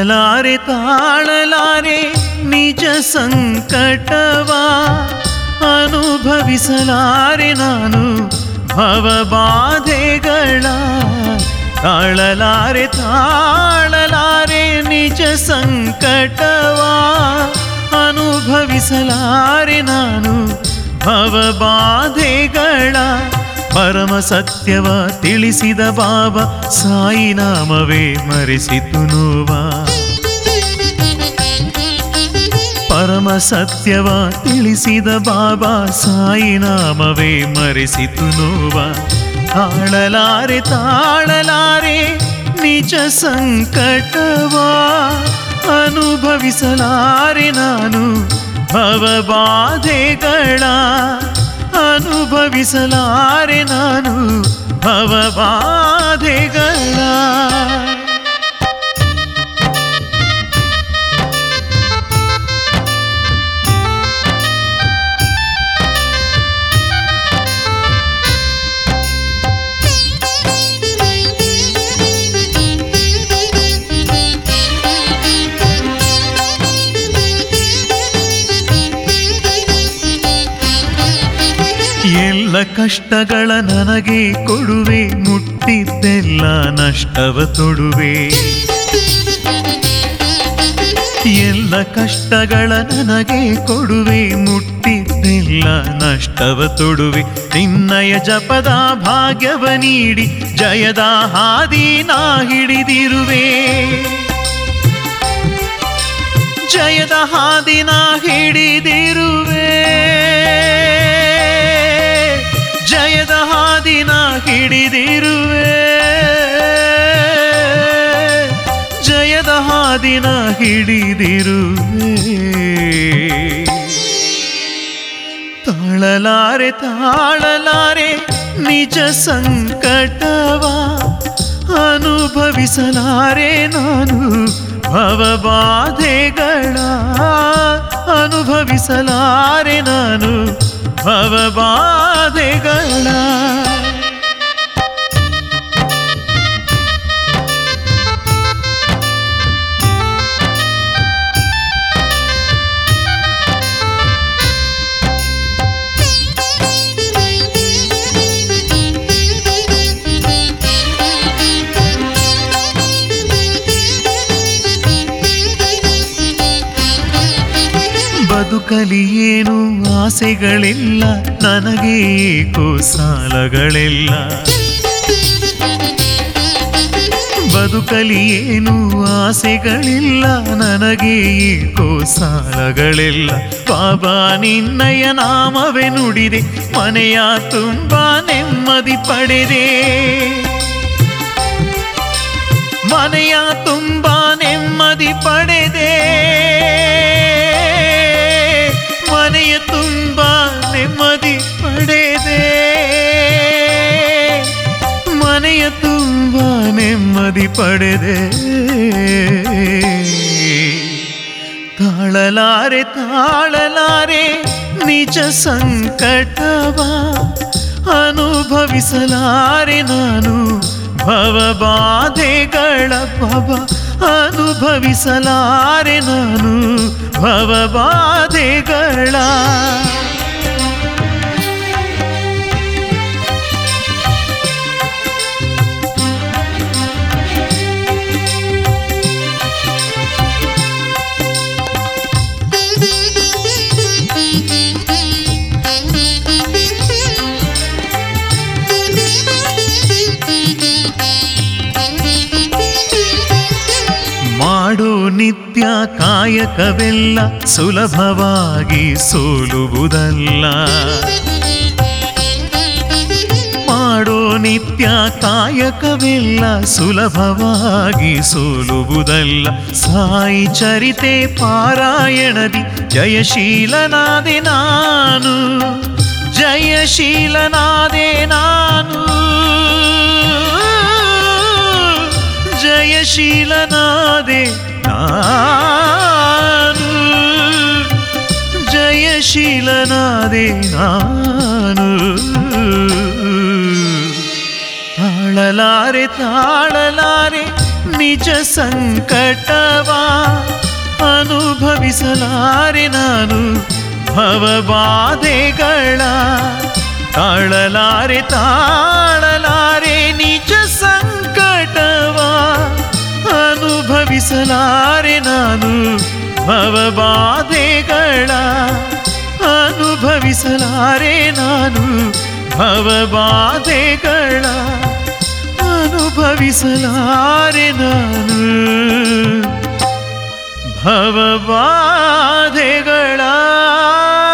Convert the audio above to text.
ತಾಳಲಾರೆ ತಾಳಲಾರೆ ನಿಜ ಸಂಕಟವಾ, ಅನುಭವಿಸಲಾರೆ ನಾನು ಭವಬಾಧೆಗಳ. ತಾಳಲಾರೆ ತಾಳಲಾರೆ ನಿಜ ಸಂಕಟವಾ, ಅನುಭವಿಸಲಾರೆ ನಾನು ಭವಬಾಧೆಗಳ. ಪರಮ ಸತ್ಯವ ತಿಳಿಸಿದ ಬಾಬಾ ಸಾಯಿ ನಾಮವೇ ಮರೆಸಿತು ನೋವ. ಪರಮ ಸತ್ಯವ ತಿಳಿಸಿದ ಬಾಬಾ ಸಾಯಿ ನಾಮವೇ ಮರೆಸಿತು ನೋವ. ತಾಳಲಾರೆ ತಾಳಲಾರೆ ನಿಜ ಸಂಕಟವಾ, ಅನುಭವಿಸಲಾರೆ ನಾನು ಭವಬಾಧೆಗಳ. ಅನುಭವಿಸಲಾರೆ ನಾನು ಭವಬಾಧೆಗಳ. ಎಲ್ಲ ಕಷ್ಟಗಳ ನನಗೆ ಕೊಡುವೆ, ಮುಟ್ಟಿದ್ದೆಲ್ಲ ನಷ್ಟವ ತೊಡುವೆ. ಎಲ್ಲ ಕಷ್ಟಗಳ ನನಗೆ ಕೊಡುವೆ, ಮುಟ್ಟಿದ್ದೆಲ್ಲ ನಷ್ಟವ ತೊಡುವೆ. ನಿನ್ನಯ ಜಪದ ಭಾಗ್ಯವ ನೀಡಿ ಜಯದ ಹಾದಿ ನಾ ಹಿಡಿದಿರುವೆ. ಜಯದ ಹಾದಿ ನಾ ಹಿಡಿದಿರುವೆ. ಜಯದ ಹಾದಿನ ಹಿಡಿದಿರುವೆ. ಜಯದ ಹಾದಿನ ಹಿಡಿದಿರುವೆ. ತಾಳಲಾರೆ ತಾಳಲಾರೆ ನಿಜ ಸಂಕಟವಾ, ಅನುಭವಿಸಲಾರೆ ನಾನು ಭವಬಾಧೆಗಳ. ಅನುಭವಿಸಲಾರೆ ನಾನು ಭವಬಾಧೆಗಳ. ಬದುಕಲಿ ಏನು ಆಸೆಗಳಿಲ್ಲ, ನನಗೆ ಏಕೋ ಸಾಲಗಳಿಲ್ಲ. ಬದುಕಲಿ ಏನು ಆಸೆಗಳಿಲ್ಲ, ನನಗೆ ಏಕೋ ಸಾಲಗಳಿಲ್ಲ. ಬಾಬಾ ನಿನ್ನಯ ನಾಮವೇ ನುಡಿದೆ, ಮನೆಯ ತುಂಬ ನೆಮ್ಮದಿ ಪಡೆದೆ. ಮನೆಯ ತುಂಬ ನೆಮ್ಮದಿ ಪಡೆದೆ. ಮನೆಯ ತುಂಬ ನೆಮ್ಮದಿ ಪಡೆದೆ. ಮನೆಯ ತುಂಬ ನೆಮ್ಮದಿ ಪಡೆದೆ. ತಾಳಲಾರೆ ತಾಳಲಾರೆ ನಿಜ ಸಂಕಟವಾ, ಅನುಭವಿಸಲಾರೆ ನಾನು ಭವಬಾಧೆಗಳ. ಬಾಬಾ ಅನುಭವಿಸಲಾರೆ ನಾನು ಭವಬಾಧೆಗಳ. ಮಾಡೋ ನಿತ್ಯ ಕಾಯಕವೆಲ್ಲ ಸುಲಭವಾಗಿ ಸೋಲುವುದಲ್ಲ. ಮಾಡೋ ನಿತ್ಯ ಕಾಯಕವೆಲ್ಲ ಸುಲಭವಾಗಿ ಸೋಲುವುದಲ್ಲ. ಸಾಯಿ ಚರಿತೆ ಪಾರಾಯಣದಿ ಜಯಶೀಲನಾದೆ ನಾನು. ಜಯಶೀಲನಾದೆ ನಾನು. ಜಯಶೀಲನಾದೆ ನಾನು. ಜಯಶೀಲನಾದೆ ನಾನು. ತಾಳಲಾರೆ ತಾಳಲಾರೆ ನಿಜ ಸಂಕಟವ ಅನುಭವಿಸಲಾರೆ ನಾನು ಭವಬಾಧೆಗಳ ತಾಳಲಾರೆ ನಿಜ ಸಂಕಟವ ಅನುಭವಿಸಲಾರೆ ನಾನು ಭವಬಾಧೆಗಳ ಅನುಭವಿಸಲಾರೆ ನಾನು ಭವಬಾಧೆಗಳ ಅನುಭವಿಸಲಾರೆ ನಾನು ಭವಬಾಧೆಗಳ